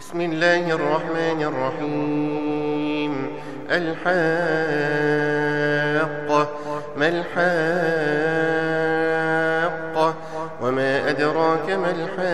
بسم الله الرحمن الرحيم. الحاقة. ما الحاقة؟ وما أدراك ما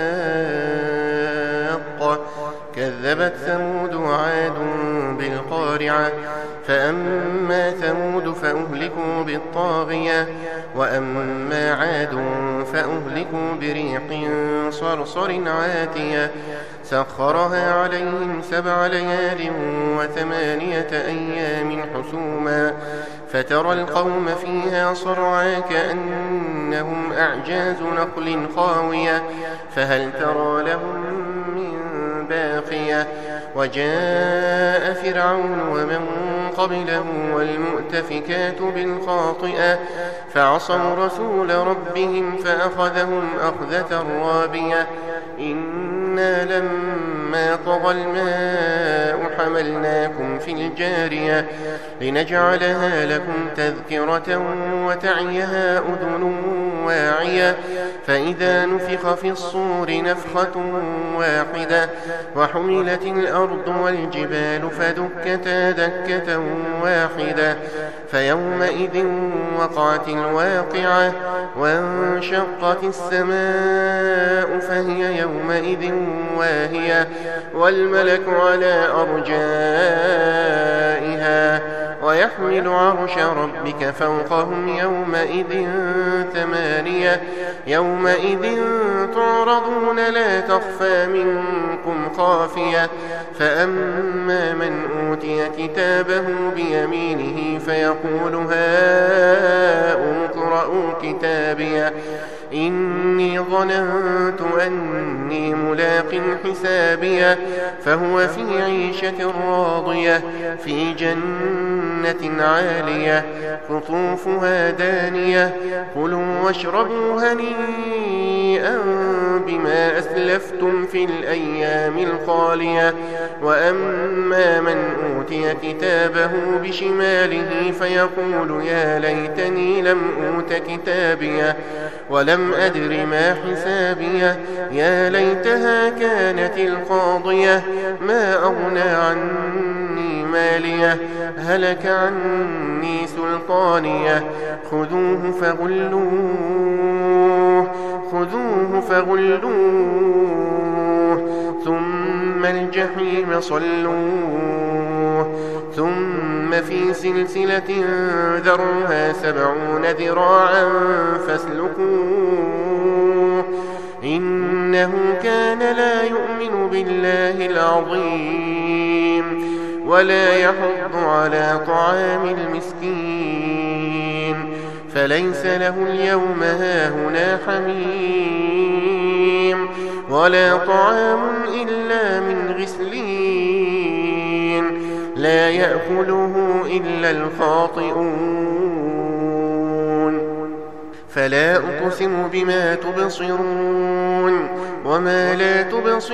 الحاقة؟ كذبت ثمود وعاد بالقارعة. فأما ثمود فأهلكوا بالطاغية، وأما عاد فأهلكوا بريح صرصر عاتية سخرها عليهم 7 ليال و8 أيام حسوما، فترى القوم فيها صرعى كأنهم أعجاز نخل خاوية، فهل ترى لهم من باقية؟ وجاء فرعون ومن قبله والمؤتفكات بالخاطئة فعصوا رسول ربهم فأخذهم أخذة رابية. إنا لما طغى الماء حملناكم في الجارية لنجعلها لكم تذكرة وتعيها أذن واعية، فإذا نفخ في الصور نفخة واحدة وحملت الأرض والجبال فدكتا دكة واحدة، فيومئذ وقعت الواقعة وانشقت السماء فهي يومئذ واهية، والملك على أرجائها ويحمل عرش ربك فوقهم يومئذ 8. يومئذ تعرضون لا تخفى منكم خافية، فأما من أوتي كتابه بيمينه فيقول هاؤم اقرءوا كتابيه إني ظننت أني ملاق حسابيه، فهو في عيشة راضية في جنة عالية قطوفها دانية، كلوا واشربوا هنيئا بما أسلفتم في الأيام الخالية. وأما من أوتي كتابه بشماله فيقول يا ليتني لم أوت كتابيه ولم أدر ما حسابيه، يا ليتها كانت القاضية ما أغنى عني ماليه هلك عني سلطانيه. خذوه فغلوه ثم الجحيم صلوه، ثم في سلسلة ذرعها 70 ذراعا فاسلكوه، إنه كان لا يؤمن بالله العظيم ولا يحض على طعام المسكين، فليس له اليوم هاهنا حميم ولا طعام إلا من غسلين لا يأكله إلا الخاطئون. فلا أقسم بما تبصرون وما لا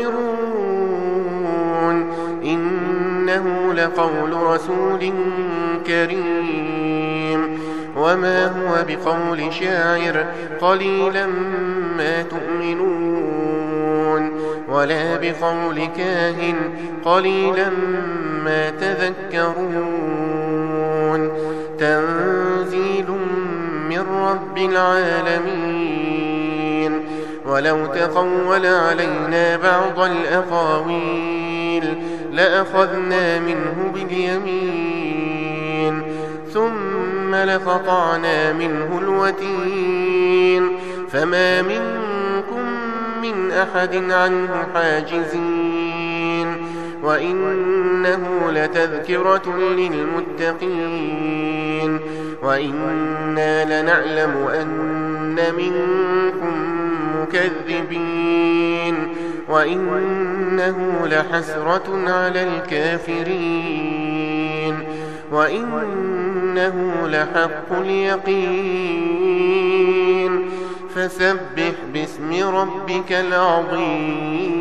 تبصرون، إنه لقول رسول كريم، وما هو بقول شاعر قليلا ما تؤمنون، ولا بقول كاهن قليلا ما تذكرون. تنزيل من رب العالمين. ولو تقول علينا بعض الأقاويل لأخذنا منه باليمين ثم لقطعنا منه الوتين، فما منكم من أحد عنه حاجزين، وإنه لتذكرة للمتقين، وإنا لنعلم أن منكم مكذبين، وإنه لحسرة على الكافرين، وإنه لحق اليقين. فسبح باسم ربك العظيم.